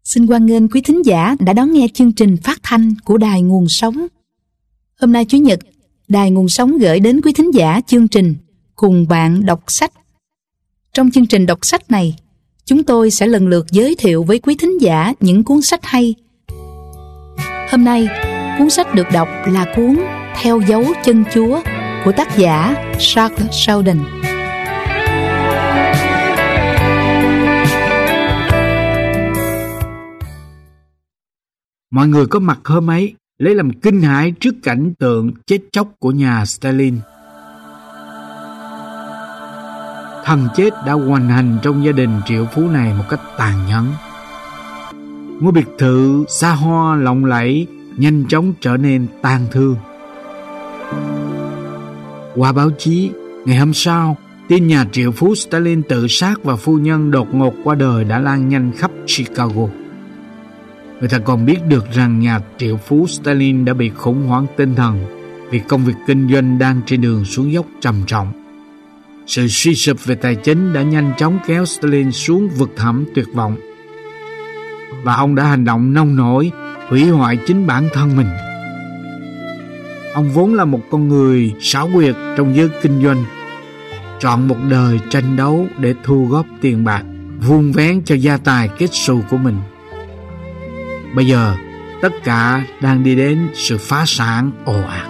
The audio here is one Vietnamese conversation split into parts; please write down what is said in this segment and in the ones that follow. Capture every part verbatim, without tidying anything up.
Xin hoan nghênh quý thính giả đã đón nghe chương trình phát thanh của Đài Nguồn Sống. Hôm nay Chủ nhật, Đài Nguồn Sống gửi đến quý thính giả chương trình Cùng bạn đọc sách. Trong chương trình đọc sách này, chúng tôi sẽ lần lượt giới thiệu với quý thính giả những cuốn sách hay. Hôm nay, cuốn sách được đọc là cuốn Theo dấu chân Chúa của tác giả Charles Sheldon. Mọi người có mặt hôm ấy lấy làm kinh hãi trước cảnh tượng chết chóc của nhà Stalin. Thần chết đã hoành hành trong gia đình triệu phú này một cách tàn nhẫn. Ngôi biệt thự xa hoa lộng lẫy nhanh chóng trở nên tang thương. Qua báo chí, ngày hôm sau, tin nhà triệu phú Stalin tự sát và phu nhân đột ngột qua đời đã lan nhanh khắp Chicago. Người ta còn biết được rằng nhà triệu phú Stalin đã bị khủng hoảng tinh thần vì công việc kinh doanh đang trên đường xuống dốc trầm trọng. Sự suy sụp về tài chính đã nhanh chóng kéo Stalin xuống vực thẳm tuyệt vọng, và ông đã hành động nông nổi, hủy hoại chính bản thân mình. Ông vốn là một con người xảo quyệt trong giới kinh doanh, trọn một đời tranh đấu để thu góp tiền bạc, vun vén cho gia tài kết xù của mình. Bây giờ, tất cả đang đi đến sự phá sản ồ ạt.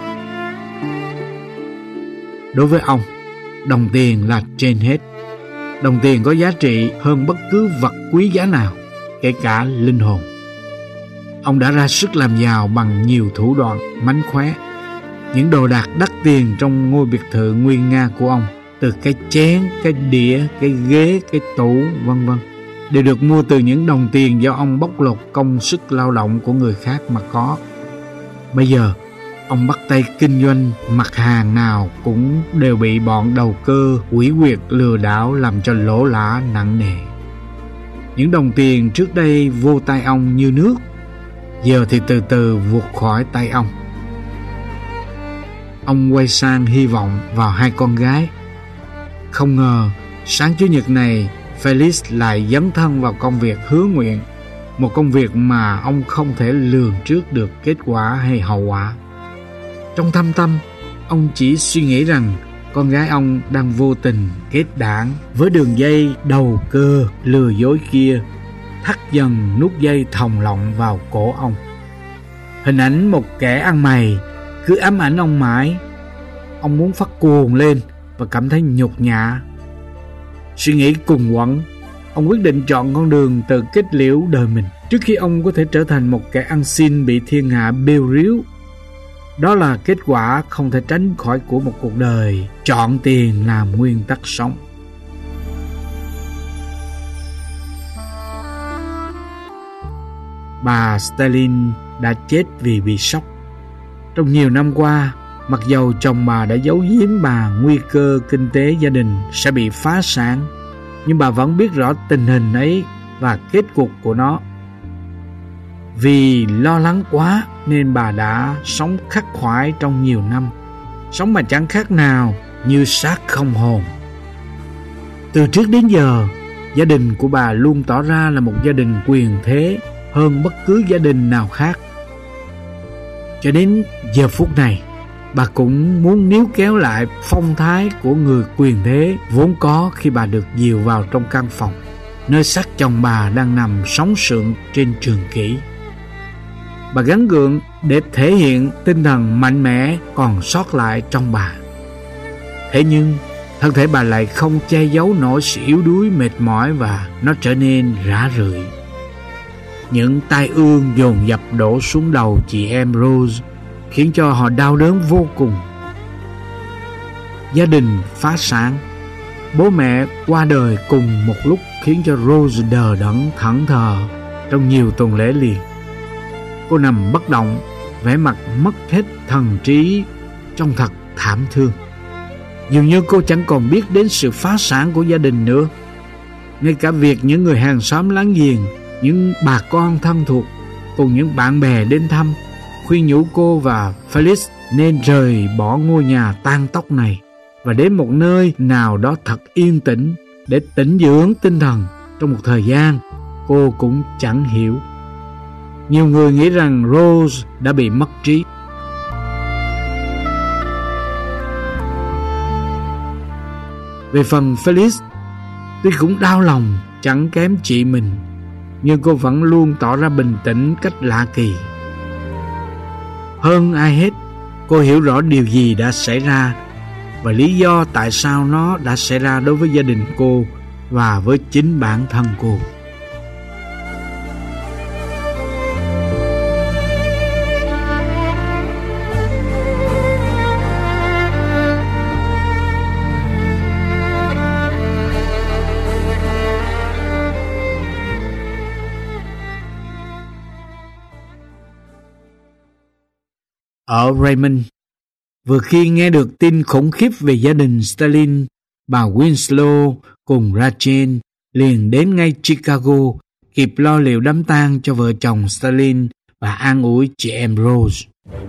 Đối với ông, đồng tiền là trên hết. Đồng tiền có giá trị hơn bất cứ vật quý giá nào, kể cả linh hồn. Ông đã ra sức làm giàu bằng nhiều thủ đoạn mánh khóe. Những đồ đạc đắt tiền trong ngôi biệt thự nguy nga của ông, từ cái chén, cái đĩa, cái ghế, cái tủ, vân vân, đều được mua từ những đồng tiền do ông bóc lột công sức lao động của người khác mà có. Bây giờ, ông bắt tay kinh doanh, mặt hàng nào cũng đều bị bọn đầu cơ, quỷ quyệt, lừa đảo làm cho lỗ lã nặng nề. Những đồng tiền trước đây vô tay ông như nước, giờ thì từ từ vụt khỏi tay ông. Ông quay sang hy vọng vào hai con gái. Không ngờ, sáng Chủ nhật này, Felix lại dấn thân vào công việc hứa nguyện, một công việc mà ông không thể lường trước được kết quả hay hậu quả. Trong thâm tâm, ông chỉ suy nghĩ rằng con gái ông đang vô tình kết đảng với đường dây đầu cơ lừa dối kia, thắt dần nút dây thòng lọng vào cổ ông. Hình ảnh một kẻ ăn mày cứ ám ảnh ông mãi. Ông muốn phát cuồng lên và cảm thấy nhục nhã. Suy nghĩ cùng quẩn, ông quyết định chọn con đường tự kết liễu đời mình trước khi ông có thể trở thành một kẻ ăn xin bị thiên hạ bêu riếu. Đó là kết quả không thể tránh khỏi của một cuộc đời chọn tiền làm nguyên tắc sống. Bà Stalin đã chết vì bị sốc. Trong nhiều năm qua, mặc dầu chồng bà đã giấu giếm bà nguy cơ kinh tế gia đình sẽ bị phá sản, nhưng bà vẫn biết rõ tình hình ấy và kết cục của nó. Vì lo lắng quá nên bà đã sống khắc khoải trong nhiều năm, sống mà chẳng khác nào như xác không hồn. Từ trước đến giờ, gia đình của bà luôn tỏ ra là một gia đình quyền thế hơn bất cứ gia đình nào khác. Cho đến giờ phút này, bà cũng muốn níu kéo lại phong thái của người quyền thế vốn có khi bà được dìu vào trong căn phòng nơi xác chồng bà đang nằm sống sượng trên trường kỷ. Bà gắng gượng để thể hiện tinh thần mạnh mẽ còn sót lại trong bà. Thế nhưng thân thể bà lại không che giấu nổi sự yếu đuối, mệt mỏi, và nó trở nên rã rượi. Những tai ương dồn dập đổ xuống đầu chị em Rose khiến cho họ đau đớn vô cùng. Gia đình phá sản, bố mẹ qua đời cùng một lúc khiến cho Rose đờ đẫn thẫn thờ trong nhiều tuần lễ liền. Cô nằm bất động, vẻ mặt mất hết thần trí, trông thật thảm thương. Dường như cô chẳng còn biết đến sự phá sản của gia đình nữa. Ngay cả việc những người hàng xóm láng giềng, những bà con thân thuộc cùng những bạn bè đến thăm khuyên nhủ cô và Felix nên rời bỏ ngôi nhà tang tóc này và đến một nơi nào đó thật yên tĩnh để tĩnh dưỡng tinh thần trong một thời gian, cô cũng chẳng hiểu. Nhiều người nghĩ rằng Rose đã bị mất trí. Về phần Phyllis, tuy cũng đau lòng chẳng kém chị mình, nhưng cô vẫn luôn tỏ ra bình tĩnh cách lạ kỳ. Hơn ai hết, cô hiểu rõ điều gì đã xảy ra và lý do tại sao nó đã xảy ra đối với gia đình cô và với chính bản thân cô. Ở Raymond, vừa khi nghe được tin khủng khiếp về gia đình Stalin, bà Winslow cùng Rachel liền đến ngay Chicago, kịp lo liệu đám tang cho vợ chồng Stalin và an ủi chị em Rose.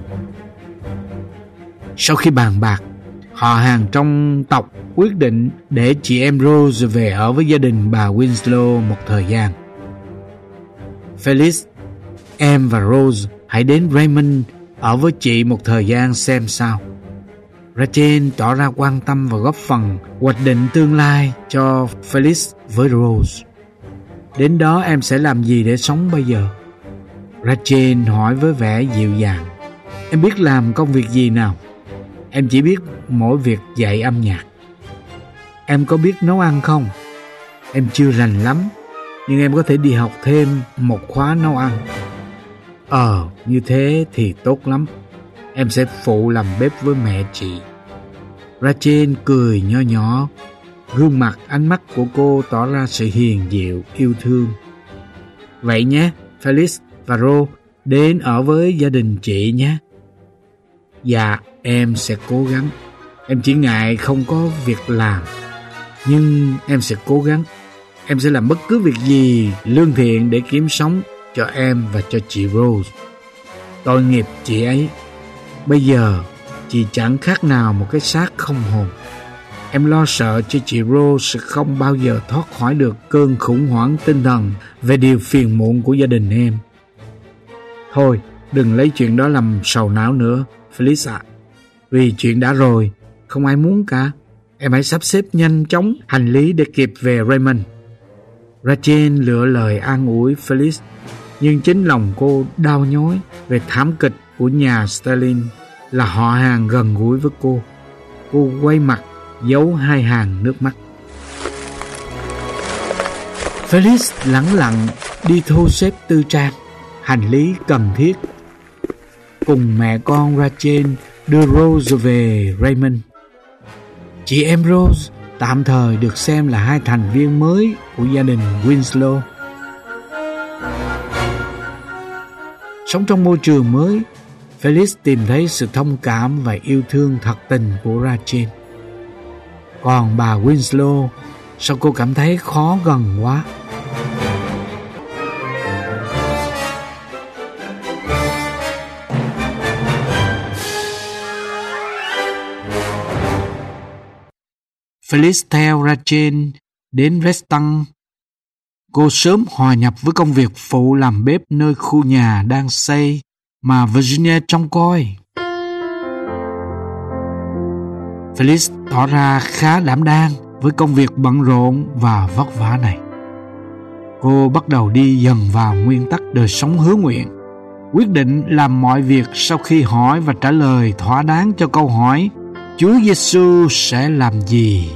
Sau khi bàn bạc, họ hàng trong tộc quyết định để chị em Rose về ở với gia đình bà Winslow một thời gian. Phyllis, em và Rose hãy đến Raymond ở với chị một thời gian xem sao. Rachel tỏ ra quan tâm và góp phần hoạch định tương lai cho Phyllis với Rose. Đến đó em sẽ làm gì để sống bây giờ? Rachel hỏi với vẻ dịu dàng. Em biết làm công việc gì nào? Em chỉ biết mỗi việc dạy âm nhạc. Em có biết nấu ăn không? Em chưa rành lắm, nhưng em có thể đi học thêm một khóa nấu ăn. Ờ, như thế thì tốt lắm. Em sẽ phụ làm bếp với mẹ chị. Rachel cười nho nhỏ. Gương mặt, ánh mắt của cô tỏ ra sự hiền dịu, yêu thương. Vậy nhé, Phyllis và Rose, đến ở với gia đình chị nhé. Dạ, em sẽ cố gắng. Em chỉ ngại không có việc làm, nhưng em sẽ cố gắng. Em sẽ làm bất cứ việc gì lương thiện để kiếm sống cho em và cho chị Rose. Tội nghiệp chị ấy. Bây giờ chị chẳng khác nào một cái xác không hồn. Em lo sợ cho chị Rose sẽ không bao giờ thoát khỏi được cơn khủng hoảng tinh thần về điều phiền muộn của gia đình em. Thôi, đừng lấy chuyện đó làm sầu não nữa, Phyllis ạ. Vì chuyện đã rồi, không ai muốn cả. Em hãy sắp xếp nhanh chóng hành lý để kịp về Raymond. Rachel lựa lời an ủi Phyllis, nhưng chính lòng cô đau nhói về thảm kịch của nhà Stalin, là họ hàng gần gũi với cô. Cô quay mặt giấu hai hàng nước mắt. Phyllis lẳng lặng đi thu xếp tư trang, hành lý cần thiết, cùng mẹ con Rachel đưa Rose về Raymond. Chị em Rose tạm thời được xem là hai thành viên mới của gia đình Winslow. Sống trong môi trường mới, Phyllis tìm thấy sự thông cảm và yêu thương thật tình của Rachel. Còn bà Winslow, sao cô cảm thấy khó gần quá? Phyllis theo Rachel đến Reston. Cô sớm hòa nhập với công việc phụ làm bếp nơi khu nhà đang xây mà Virginia trông coi. Phyllis tỏ ra khá đảm đang với công việc bận rộn và vất vả này. Cô bắt đầu đi dần vào nguyên tắc đời sống hứa nguyện, quyết định làm mọi việc sau khi hỏi và trả lời thỏa đáng cho câu hỏi Chúa Giêsu sẽ làm gì.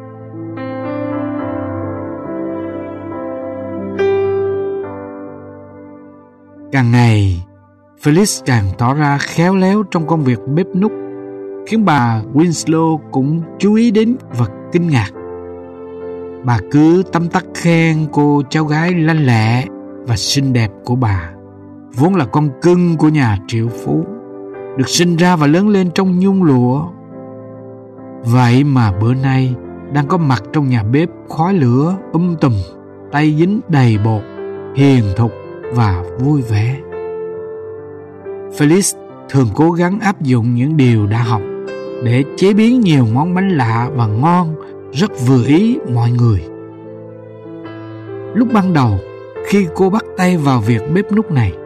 Càng ngày, Phyllis càng tỏ ra khéo léo trong công việc bếp núc, khiến bà Winslow cũng chú ý đến và kinh ngạc. Bà cứ tấm tắc khen cô cháu gái lanh lẹ và xinh đẹp của bà, vốn là con cưng của nhà triệu phú, được sinh ra và lớn lên trong nhung lụa. Vậy mà bữa nay đang có mặt trong nhà bếp khói lửa um tùm, tay dính đầy bột, hiền thục và vui vẻ. Phyllis thường cố gắng áp dụng những điều đã học để chế biến nhiều món bánh lạ và ngon, rất vừa ý mọi người. Lúc ban đầu, khi cô bắt tay vào việc bếp núc này,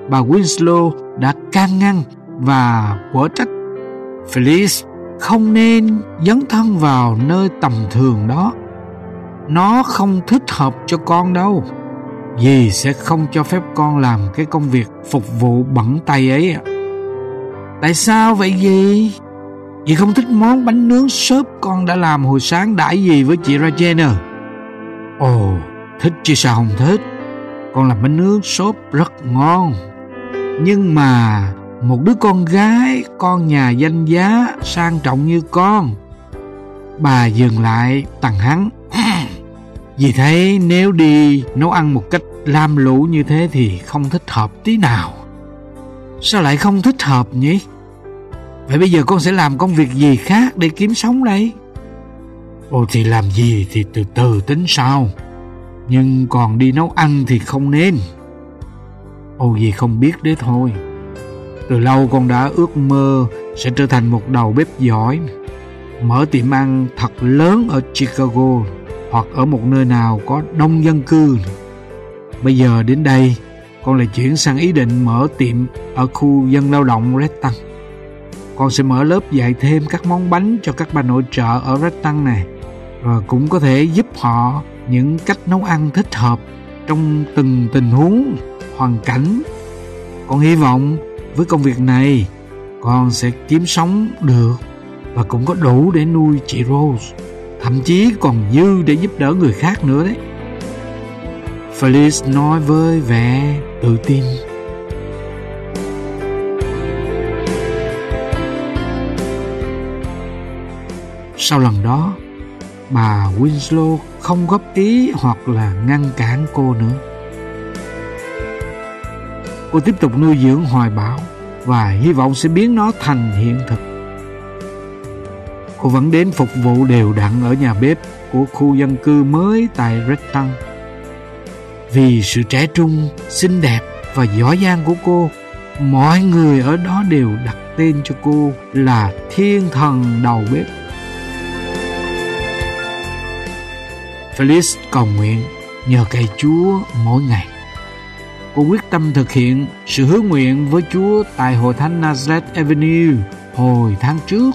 bà Winslow đã can ngăn và quở trách. Phyllis không nên dấn thân vào nơi tầm thường đó. Nó không thích hợp cho con đâu. Dì sẽ không cho phép con làm cái công việc phục vụ bẩn tay ấy. Tại sao vậy dì? Dì không thích món bánh nướng xốp con đã làm hồi sáng đãi dì với chị Regina? Ồ, thích chứ sao không thích. Con làm bánh nướng xốp rất ngon. Nhưng mà một đứa con gái, con nhà danh giá sang trọng như con. Bà dừng lại tằng hắn. Dì thấy nếu đi nấu ăn một cách lam lũ như thế thì không thích hợp tí nào. Sao lại không thích hợp nhỉ? Vậy bây giờ con sẽ làm công việc gì khác để kiếm sống đây? Ồ thì làm gì thì từ từ tính sau. Nhưng còn đi nấu ăn thì không nên. Ồ dì không biết đấy thôi. Từ lâu con đã ước mơ sẽ trở thành một đầu bếp giỏi, mở tiệm ăn thật lớn ở Chicago hoặc ở một nơi nào có đông dân cư. Bây giờ đến đây con lại chuyển sang ý định mở tiệm ở khu dân lao động Redton. Con sẽ mở lớp dạy thêm các món bánh cho các bà nội trợ ở Redton này, và cũng có thể giúp họ những cách nấu ăn thích hợp trong từng tình huống, hoàn cảnh. Con hy vọng với công việc này con sẽ kiếm sống được và cũng có đủ để nuôi chị Rose, thậm chí còn dư để giúp đỡ người khác nữa đấy. Phyllis nói với vẻ tự tin. Sau lần đó, bà Winslow không góp ý hoặc là ngăn cản cô nữa. Cô tiếp tục nuôi dưỡng hoài bão và hy vọng sẽ biến nó thành hiện thực. Cô vẫn đến phục vụ đều đặn ở nhà bếp của khu dân cư mới tại Redton. Vì sự trẻ trung, xinh đẹp và giỏi giang của cô, mọi người ở đó đều đặt tên cho cô là thiên thần đầu bếp. Phyllis cầu nguyện nhờ cậy Chúa mỗi ngày. Cô quyết tâm thực hiện sự hứa nguyện với Chúa tại hội thánh Nazareth Avenue hồi tháng trước.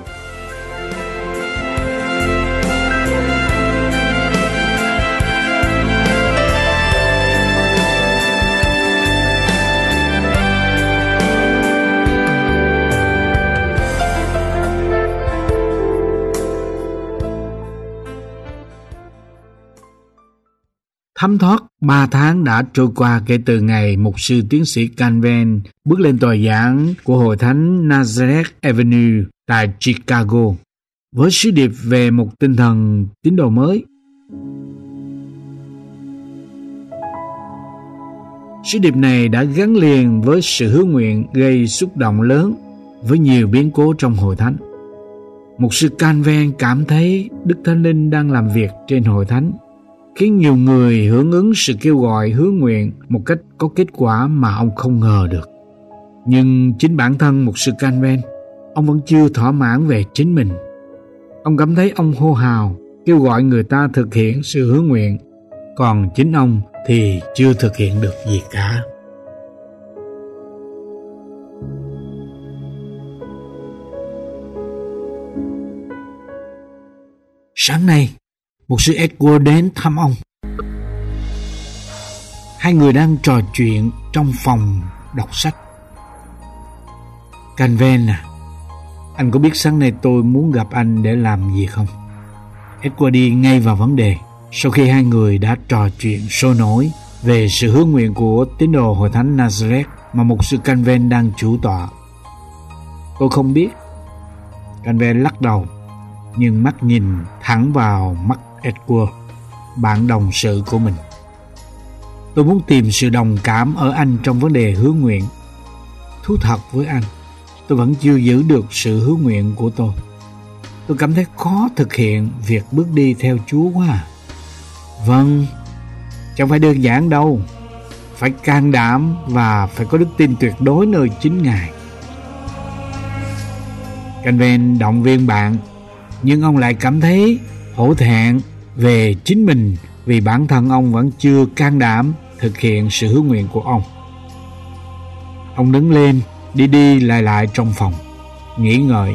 Thấm thoát ba tháng đã trôi qua kể từ ngày mục sư tiến sĩ Canven bước lên tòa giảng của hội thánh Nazareth Avenue tại Chicago với sứ điệp về một tinh thần tín đồ mới. Sứ điệp này đã gắn liền với sự hứa nguyện gây xúc động lớn với nhiều biến cố trong hội thánh. Mục sư Canven cảm thấy Đức Thánh Linh đang làm việc trên hội thánh, khiến nhiều người hưởng ứng sự kêu gọi hứa nguyện một cách có kết quả mà ông không ngờ được. Nhưng chính bản thân mục sư Canven, ông vẫn chưa thỏa mãn về chính mình. Ông cảm thấy ông hô hào kêu gọi người ta thực hiện sự hứa nguyện, còn chính ông thì chưa thực hiện được gì cả. Sáng nay, mục sư Edward đến thăm ông. Hai người đang trò chuyện trong phòng đọc sách. Canven à, anh có biết sáng nay tôi muốn gặp anh để làm gì không? Edward đi ngay vào vấn đề sau khi hai người đã trò chuyện sôi nổi về sự hứa nguyện của tín đồ hội thánh Nazareth mà mục sư Canven đang chủ tọa. Tôi không biết. Canven lắc đầu, nhưng mắt nhìn thẳng vào mắt Edward, bạn đồng sự của mình. Tôi muốn tìm sự đồng cảm ở anh trong vấn đề hứa nguyện. Thú thật với anh, tôi vẫn chưa giữ được sự hứa nguyện của tôi. Tôi cảm thấy khó thực hiện việc bước đi theo Chúa quá à. Vâng, chẳng phải đơn giản đâu. Phải can đảm và phải có đức tin tuyệt đối nơi chính Ngài. Canven động viên bạn, nhưng ông lại cảm thấy hổ thẹn về chính mình vì bản thân ông vẫn chưa can đảm thực hiện sự hứa nguyện của ông. Ông đứng lên, đi đi lại lại trong phòng, nghĩ ngợi.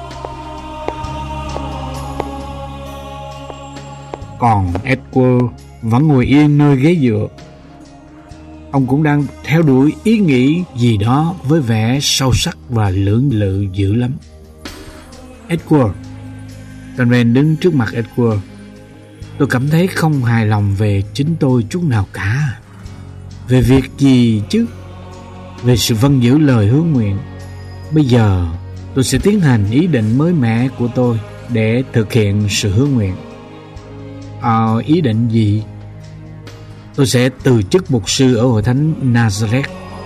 Còn Edward vẫn ngồi yên nơi ghế dựa. Ông cũng đang theo đuổi ý nghĩ gì đó với vẻ sâu sắc và lưỡng lự dữ lắm. Edward. Conrad đứng trước mặt Edward. Tôi cảm thấy không hài lòng về chính tôi chút nào cả. Về việc gì chứ? Về sự vâng giữ lời hứa nguyện. Bây giờ tôi sẽ tiến hành ý định mới mẻ của tôi để thực hiện sự hứa nguyện. Ờ, ý định gì? Tôi sẽ từ chức mục sư ở hội thánh Nazareth.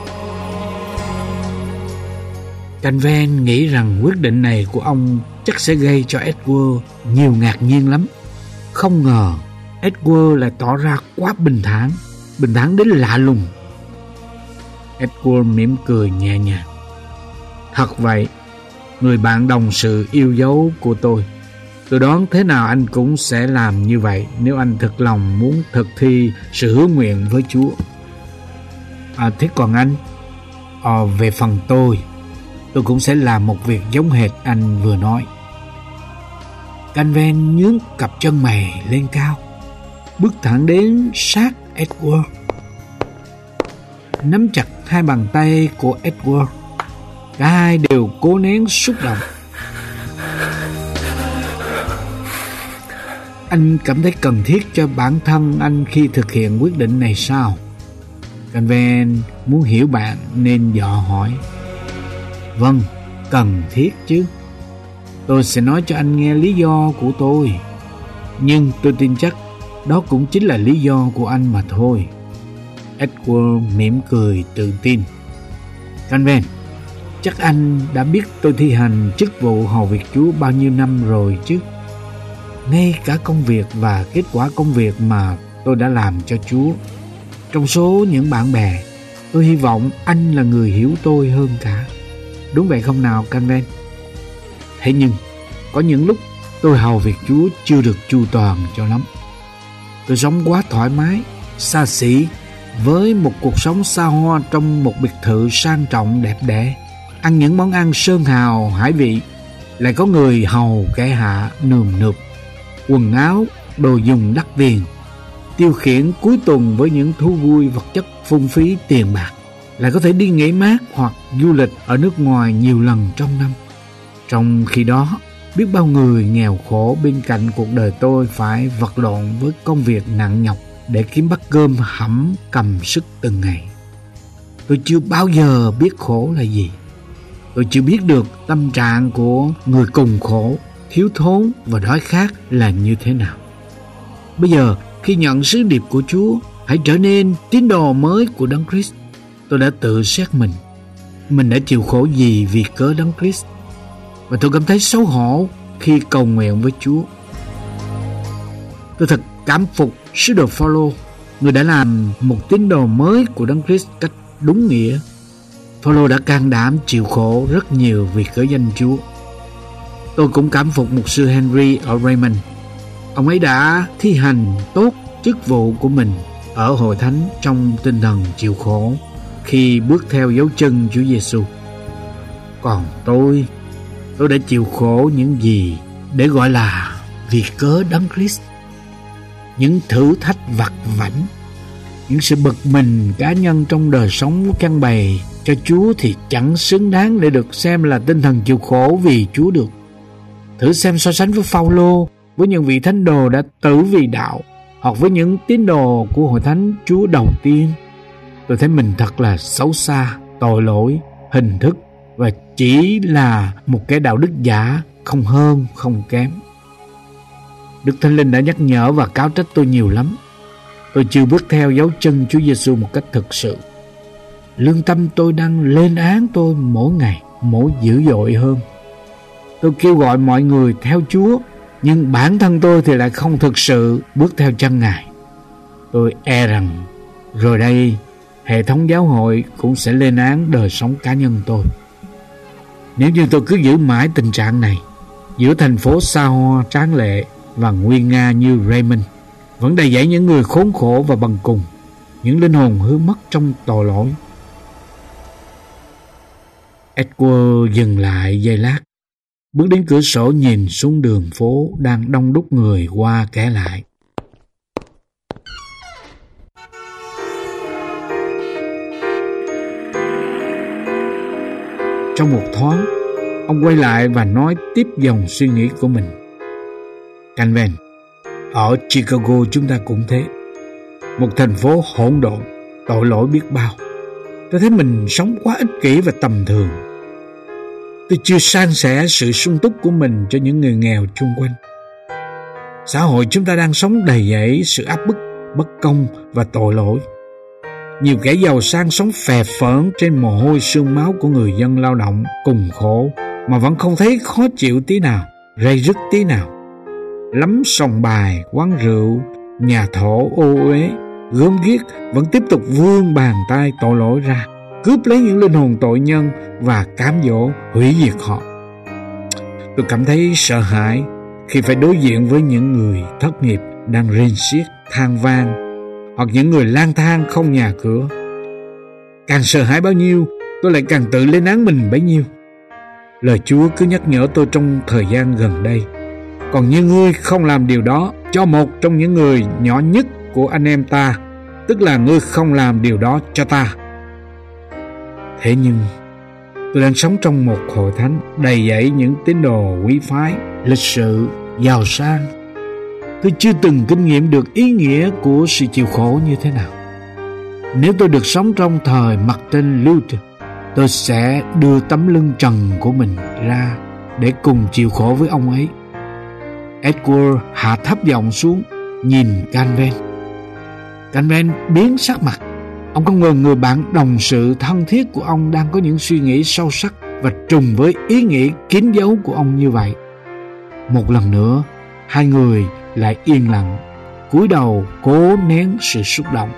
Conrad nghĩ rằng quyết định này của ông chắc sẽ gây cho Edward nhiều ngạc nhiên lắm. Không ngờ Edward lại tỏ ra quá bình thản, bình thản đến lạ lùng. Edward mỉm cười nhẹ nhàng. Thật vậy, người bạn đồng sự yêu dấu của tôi. Tôi đoán thế nào anh cũng sẽ làm như vậy nếu anh thực lòng muốn thực thi sự hứa nguyện với Chúa. À, thế còn anh? Ờ, về phần tôi, tôi cũng sẽ làm một việc giống hệt anh vừa nói. Conrad nhướng cặp chân mày lên cao, bước thẳng đến sát Edward, nắm chặt hai bàn tay của Edward. Cả hai đều cố nén xúc động. Anh cảm thấy cần thiết cho bản thân anh khi thực hiện quyết định này sao? Conrad muốn hiểu bạn nên dò hỏi. Vâng, cần thiết chứ. Tôi sẽ nói cho anh nghe lý do của tôi. Nhưng tôi tin chắc đó cũng chính là lý do của anh mà thôi. Edward mỉm cười tự tin. Conrad, chắc anh đã biết tôi thi hành chức vụ hầu việc Chúa bao nhiêu năm rồi chứ. Ngay cả công việc và kết quả công việc mà tôi đã làm cho Chúa. Trong số những bạn bè, tôi hy vọng anh là người hiểu tôi hơn cả. Đúng vậy không nào, Conrad? Thế nhưng, có những lúc tôi hầu việc Chúa chưa được chu toàn cho lắm. Tôi sống quá thoải mái, xa xỉ, với một cuộc sống xa hoa trong một biệt thự sang trọng đẹp đẽ, ăn những món ăn sơn hào hải vị, lại có người hầu kẻ hạ nườm nượp, quần áo, đồ dùng đắt tiền, tiêu khiển cuối tuần với những thú vui vật chất phung phí tiền bạc, lại có thể đi nghỉ mát hoặc du lịch ở nước ngoài nhiều lần trong năm. Trong khi đó, biết bao người nghèo khổ bên cạnh cuộc đời tôi phải vật lộn với công việc nặng nhọc để kiếm bát cơm hẩm cầm sức từng ngày. Tôi chưa bao giờ biết khổ là gì. Tôi chưa biết được tâm trạng của người cùng khổ, thiếu thốn và đói khát là như thế nào. Bây giờ, khi nhận sứ điệp của Chúa, hãy trở nên tín đồ mới của Đấng Christ. Tôi đã tự xét mình. Mình đã chịu khổ gì vì cớ Đấng Christ? Và tôi cảm thấy xấu hổ khi cầu nguyện với Chúa. Tôi thật cảm phục sứ đồ Phaolô, người đã làm một tín đồ mới của Đấng Christ cách đúng nghĩa. Phaolô đã can đảm chịu khổ rất nhiều vì cớ danh Chúa. Tôi cũng cảm phục mục sư Henry ở Raymond. Ông ấy đã thi hành tốt chức vụ của mình ở hội thánh trong tinh thần chịu khổ khi bước theo dấu chân Chúa Giêsu. Còn tôi, tôi đã chịu khổ những gì để gọi là vì cớ Đấng Christ. Những thử thách vặt vãnh, những sự bực mình cá nhân trong đời sống căn bày cho Chúa thì chẳng xứng đáng để được xem là tinh thần chịu khổ vì Chúa được. Thử xem so sánh với Phaolô, với những vị thánh đồ đã tử vì đạo, hoặc với những tín đồ của hội thánh Chúa đầu tiên. Tôi thấy mình thật là xấu xa, tội lỗi, hình thức và chỉ là một kẻ đạo đức giả, không hơn không kém. Đức Thánh Linh đã nhắc nhở và cáo trách tôi nhiều lắm. Tôi chưa bước theo dấu chân Chúa Giêsu một cách thực sự. Lương tâm tôi đang lên án tôi mỗi ngày, mỗi dữ dội hơn. Tôi kêu gọi mọi người theo Chúa, nhưng bản thân tôi thì lại không thực sự bước theo chân Ngài. Tôi e rằng rồi đây hệ thống giáo hội cũng sẽ lên án đời sống cá nhân tôi. Nếu như tôi cứ giữ mãi tình trạng này, giữa thành phố xa hoa tráng lệ và nguy nga như Raymond, vẫn đầy dẫy những người khốn khổ và bần cùng, những linh hồn hư mất trong tội lỗi. Edward dừng lại giây lát, bước đến cửa sổ nhìn xuống đường phố đang đông đúc người qua kẻ lại. Trong một thoáng, ông quay lại và nói tiếp dòng suy nghĩ của mình. Canven, ở Chicago chúng ta cũng thế. Một thành phố hỗn độn, tội lỗi biết bao. Tôi thấy mình sống quá ích kỷ và tầm thường. Tôi chưa san sẻ sự sung túc của mình cho những người nghèo chung quanh. Xã hội chúng ta đang sống đầy dẫy sự áp bức, bất công và tội lỗi. Nhiều kẻ giàu sang sống phè phỡn trên mồ hôi xương máu của người dân lao động cùng khổ mà vẫn không thấy khó chịu tí nào, rầy rứt tí nào. Lắm sòng bài, quán rượu, nhà thổ ô uế, gớm ghiếc vẫn tiếp tục vươn bàn tay tội lỗi ra, cướp lấy những linh hồn tội nhân và cám dỗ hủy diệt họ. Tôi cảm thấy sợ hãi khi phải đối diện với những người thất nghiệp đang rên xiết, than van, hoặc những người lang thang không nhà cửa. Càng sợ hãi bao nhiêu, tôi lại càng tự lên án mình bấy nhiêu. Lời Chúa cứ nhắc nhở tôi trong thời gian gần đây: còn như ngươi không làm điều đó cho một trong những người nhỏ nhất của anh em ta, tức là ngươi không làm điều đó cho ta. Thế nhưng tôi đang sống trong một hội thánh đầy dẫy những tín đồ quý phái, lịch sự, giàu sang. Tôi chưa từng kinh nghiệm được ý nghĩa của sự chịu khổ như thế nào. Nếu tôi được sống trong thời Martin Luther, tôi sẽ đưa tấm lưng trần của mình ra để cùng chịu khổ với ông ấy. Edward hạ thấp giọng xuống, nhìn Canven. Canven biến sắc mặt. Ông không ngờ người bạn đồng sự thân thiết của ông đang có những suy nghĩ sâu sắc và trùng với ý nghĩ kín dấu của ông như vậy. Một lần nữa, hai người lại yên lặng, cúi đầu cố nén sự xúc động.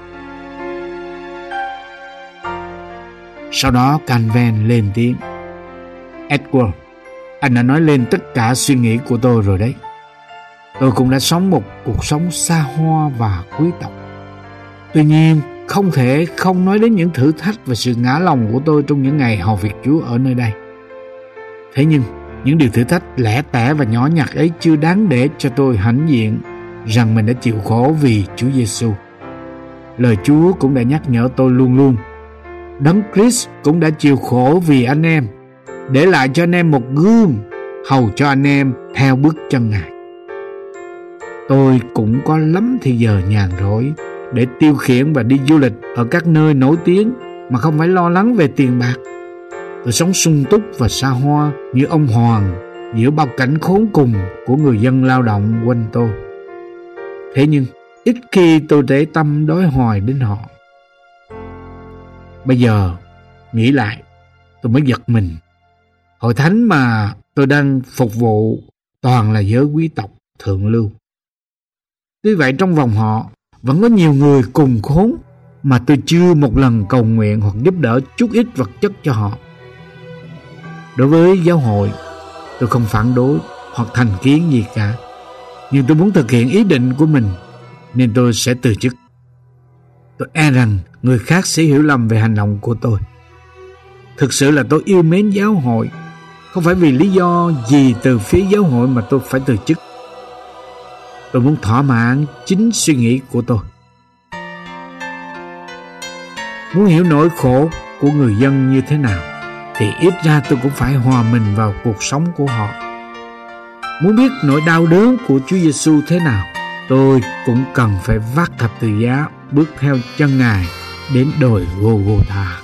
Sau đó Canven lên tiếng: Edward, anh đã nói lên tất cả suy nghĩ của tôi rồi đấy. Tôi cũng đã sống một cuộc sống xa hoa và quý tộc. Tuy nhiên, không thể không nói đến những thử thách và sự ngã lòng của tôi trong những ngày hầu việc Chúa ở nơi đây. Thế nhưng, những điều thử thách lẻ tẻ và nhỏ nhặt ấy chưa đáng để cho tôi hãnh diện rằng mình đã chịu khổ vì Chúa Giêsu. Lời Chúa cũng đã nhắc nhở tôi luôn luôn: Đấng Christ cũng đã chịu khổ vì anh em, để lại cho anh em một gương, hầu cho anh em theo bước chân Ngài. Tôi cũng có lắm thì giờ nhàn rỗi để tiêu khiển và đi du lịch ở các nơi nổi tiếng mà không phải lo lắng về tiền bạc. Tôi sống sung túc và xa hoa như ông hoàng giữa bao cảnh khốn cùng của người dân lao động quanh tôi. Thế nhưng ít khi tôi để tâm đối hoài đến họ. Bây giờ nghĩ lại, tôi mới giật mình. Hội thánh mà tôi đang phục vụ toàn là giới quý tộc thượng lưu. Tuy vậy trong vòng họ vẫn có nhiều người cùng khốn mà tôi chưa một lần cầu nguyện hoặc giúp đỡ chút ít vật chất cho họ. Đối với giáo hội, tôi không phản đối hoặc thành kiến gì cả, nhưng tôi muốn thực hiện ý định của mình nên tôi sẽ từ chức. Tôi e rằng người khác sẽ hiểu lầm về hành động của tôi. Thực sự là tôi yêu mến giáo hội, không phải vì lý do gì từ phía giáo hội mà tôi phải từ chức. Tôi muốn thỏa mãn chính suy nghĩ của tôi. Muốn hiểu nỗi khổ của người dân như thế nào thì ít ra tôi cũng phải hòa mình vào cuộc sống của họ. Muốn biết nỗi đau đớn của Chúa Giêsu thế nào, tôi cũng cần phải vác thập tự giá bước theo chân Ngài đến đồi Gô-gô-tha.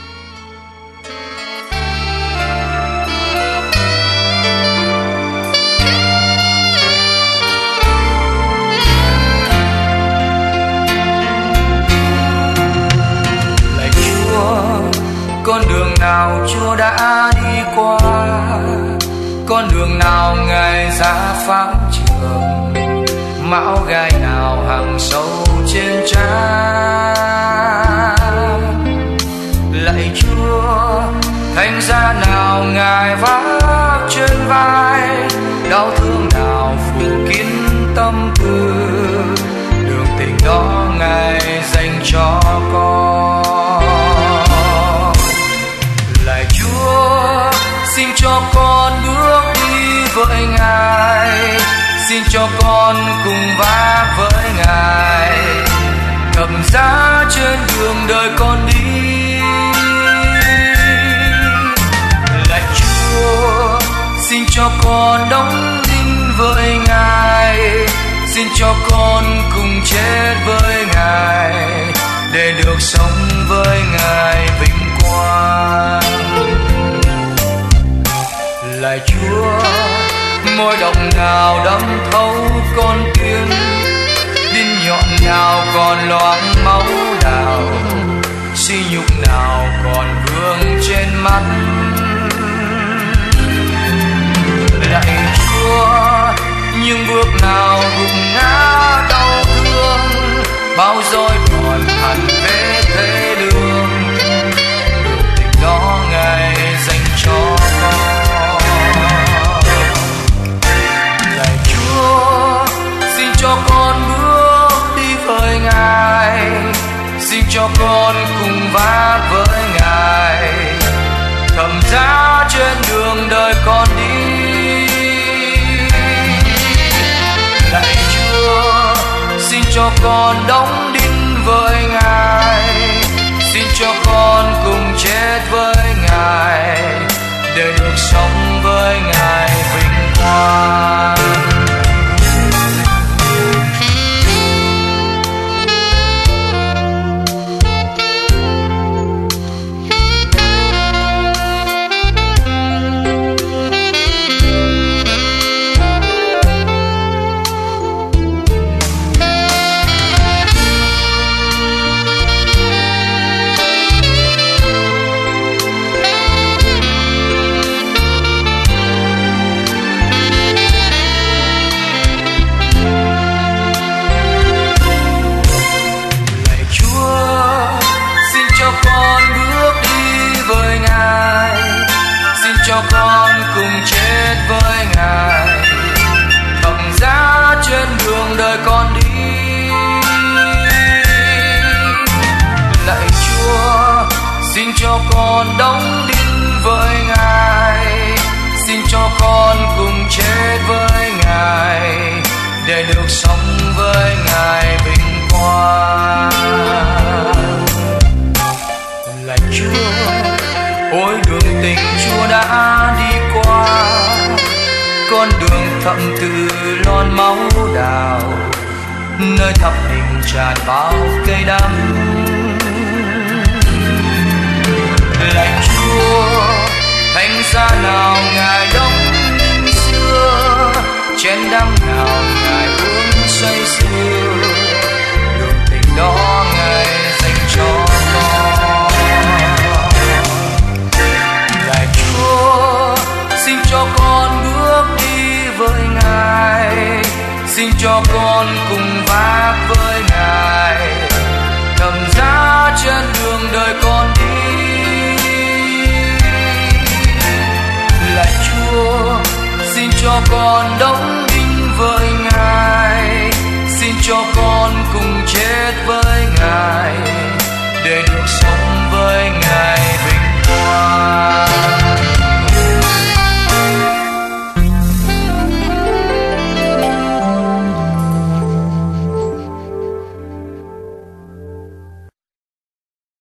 Con đường nào Chúa đã đi qua, con đường nào Ngài ra pháo trường, mão gai nào hằn sâu trên trán. Lạy Chúa, thánh giá nào Ngài vác trên vai, đau thương nào phủ kín tâm tư, đường tình đó Ngài dành cho con. Lạy Chúa, cho con cùng vác với Ngài thập giá trên đường đời con đi. Lạy Chúa, xin cho con đóng đinh với Ngài, xin cho con cùng chết với Ngài để được sống với Ngài vinh quang. Lạy Chúa, môi đồng nào đâm thấu con tim, đinh nhọn nào còn loáng máu đào, sỉ nhục nào còn vương trên mắt. Lạy Chúa, những bước nào gục ngã đau thương, bao rối còn hằn vết thế lương, tình đó Ngài dành cho con. Lạy Chúa, xin cho con bước đi với Ngài, xin cho con cùng vác với Ngài thập giá trên đường đời con đi. Lạy Chúa, xin cho con đóng đinh với Ngài, xin cho con cùng chết với Ngài để được sống với Ngài vinh quang. Cho con cùng chết với Ngài thập giá trên đường đời con đi. Lạy Chúa, xin cho con đóng đinh với Ngài, xin cho con cùng chết với Ngài để được sống với Ngài vinh quang. Lạy Chúa, ôi đường tình Chúa đã đi qua, con đường thậm từ lon máu đào, nơi thập hình tràn bao cây đắng. Lạy Chúa, thánh giá nào Ngài đóng đinh xưa, chén đắng nào Ngài uống say sưa, đường tình đó Ngài dành cho con. Lạy Chúa, xin cho con bước đi với Ngài, xin cho con cùng